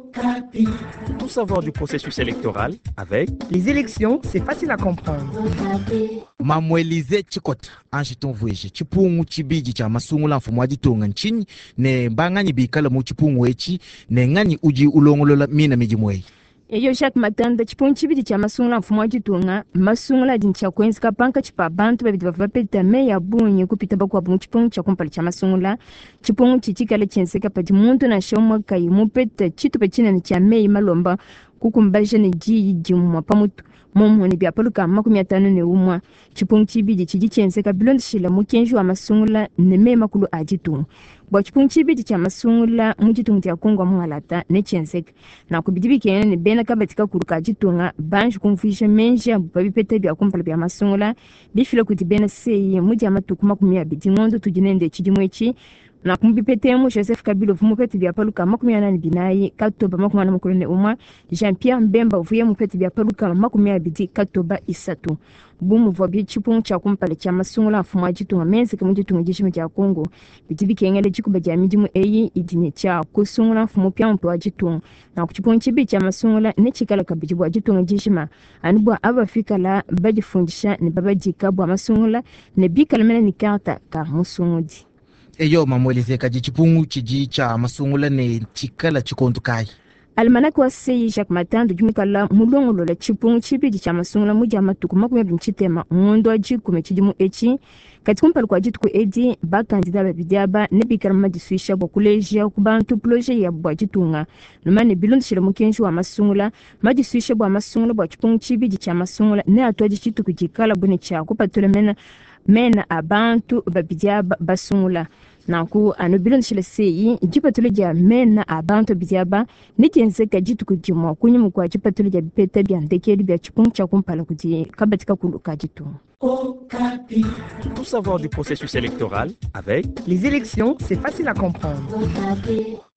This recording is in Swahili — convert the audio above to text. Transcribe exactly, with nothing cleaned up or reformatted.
Tout savoir du processus électoral avec les élections, c'est facile à comprendre. Mamwelize chikota anshiton vueje chipungu chibiji cha masungula mfumo ajitonga nchini ne banganyi bikala mu chipungu echi ne ngani uji ulongolola mina mijimwei. Eyo Jacques Matanda chipungu chibidi cha masungula mfumo ajitonga masungula jincha kwenzi kapanka chipa bantu babidi bavapeta meya bunye kupita bakwa bungu chipungu cha kumpala cha masungula chipungu chichikala chenseka pati muntu na shomwa kai mupeta chitu pechina ni cha meyi malomba kukumbaje ne ji jimwa pamutu momo ni bya paluka makumi atano ne umwa chipungu chibidi chiji chenseka bilondi shila mukenju wa masungula ne me makulu ajitungu bwa chipungu chibidi cha masungula mujitungu tia kongwa mwalata ne chenseka na kubidi kene ne bena kabatika kuruka ajitunga banju kumfisha menja babipete bya kumpala bya masungula bifile kuti bena seye muji amatuku makumi abidi ngondo tujinende chijimwechi na kumbipete mu Joseph Kabila vumu pete bya paluka makumi anani binayi katoba makumi anani mukulune umwa Jean Pierre Mbemba vuye mu pete bya paluka makumi abidi katoba isatu bumu vwa bichipungu cha kumpala cha masungula mfumo ajitunga mense kemujitunga jishime cha Kongo bitibi kengele chikuba ja mijimu eyi idine cha kusungula mfumo pya mpe ajitunga na kuchipungu chibi cha masungula ne chikala kabijibu ajitunga jishima anibwa abafika la bajifundisha ne babajika bwa masungula ne bikala mena ni karta ka musungudi. Eyo mamwelize kaji chipungu chiji cha masungula ne chikala chikontu kai. Almanaki wa seyi Jacques Matanda jumikala mulongolo la chipungu chibidi cha masungula muja matuku makumi abiri nchitema ngondo ajikume chidimu echi kati kumpala kwa jituku edi bakandida babidiaba ne bikala majisuisha bwa kuleja kubantu proje ya bwa jitunga numane bilondo shila mukenju wa masungula majisuisha bwa masungula bwa chipungu chibidi cha masungula ne atwaji chituku jikala bune cha kupatula mena mena abantu babidiaba basungula naku anobilondo shila seyi jipatula ja mena abantu bidiaba nitenseka jituku jimwa kunyimu kwa jipatula ja bipeta bya ndekeli bya chipungu cha kumpala kuti kabatika kuluka jitunga. tout savoir du processus électoral avec Les élections, c'est facile à comprendre.